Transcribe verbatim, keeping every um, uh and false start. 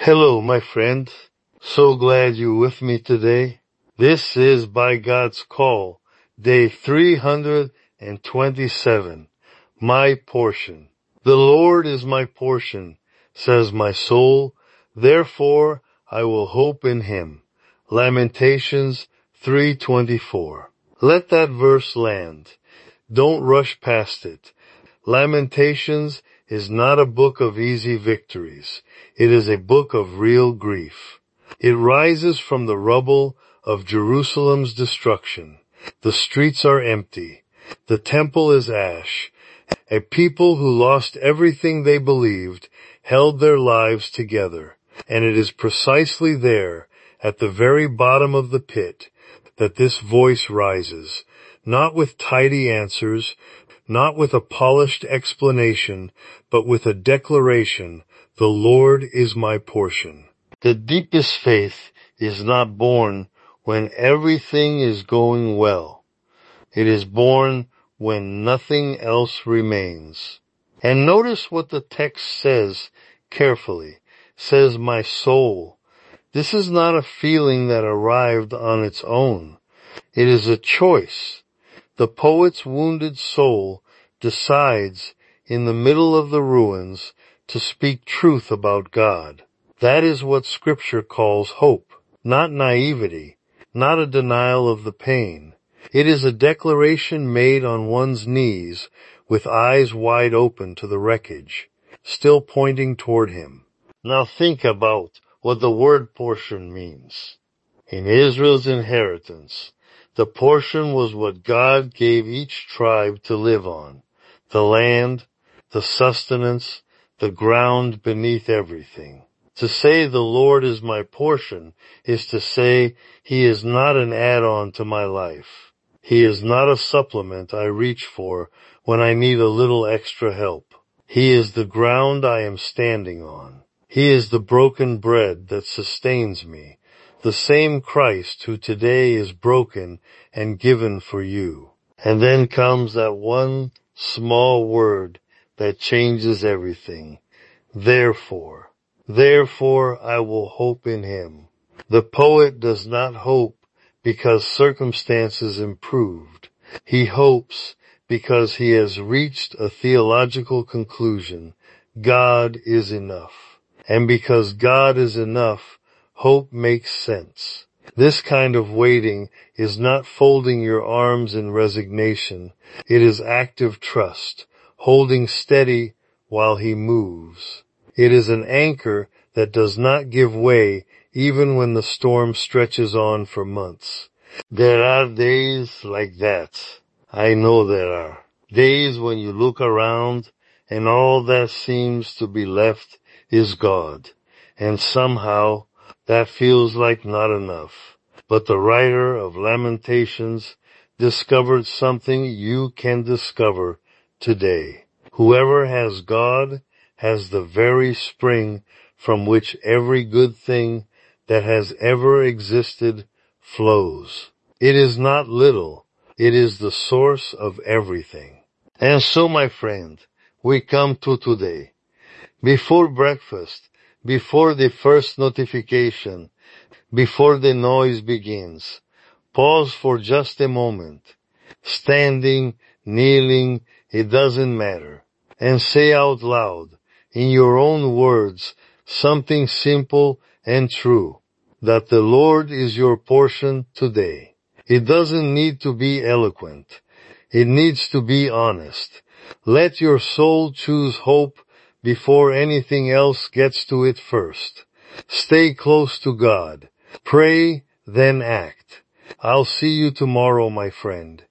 Hello, my friend. So glad you're with me today. This is By God's Call, day three hundred twenty-seven, my portion. The Lord is my portion, says my soul, therefore I will hope in him. Lamentations three twenty-four. Let that verse land. Don't rush past it. Lamentations is not a book of easy victories. It is a book of real grief. It rises from the rubble of Jerusalem's destruction. The streets are empty. The temple is ash. A people who lost everything they believed held their lives together. And it is precisely there, at the very bottom of the pit, that this voice rises, not with tidy answers, not with a polished explanation, but with a declaration, the Lord is my portion. The deepest faith is not born when everything is going well. It is born when nothing else remains. And notice what the text says carefully. Says, my soul. This is not a feeling that arrived on its own. It is a choice. The poet's wounded soul decides in the middle of the ruins to speak truth about God. That is what Scripture calls hope, not naivety, not a denial of the pain. It is a declaration made on one's knees with eyes wide open to the wreckage, still pointing toward him. Now think about what the word portion means. In Israel's inheritance, the portion was what God gave each tribe to live on. The land, the sustenance, the ground beneath everything. To say the Lord is my portion is to say he is not an add-on to my life. He is not a supplement I reach for when I need a little extra help. He is the ground I am standing on. He is the broken bread that sustains me, the same Christ who today is broken and given for you. And then comes that one small word that changes everything. Therefore. Therefore I will hope in him. The poet does not hope because circumstances improved. He hopes because he has reached a theological conclusion. God is enough. And because God is enough, hope makes sense. This kind of waiting is not folding your arms in resignation. It is active trust, holding steady while he moves. It is an anchor that does not give way even when the storm stretches on for months. There are days like that. I know there are. Days when you look around and all that seems to be left is God. And somehow that feels like not enough. But the writer of Lamentations discovered something you can discover today. Whoever has God has the very spring from which every good thing that has ever existed flows. It is not little. It is the source of everything. And so, my friend, we come to today. Before breakfast, before the first notification, before the noise begins, pause for just a moment. Standing, kneeling, it doesn't matter. And say out loud, in your own words, something simple and true, that the Lord is your portion today. It doesn't need to be eloquent. It needs to be honest. Let your soul choose hope before anything else gets to it first. Stay close to God. Pray, then act. I'll see you tomorrow, my friend.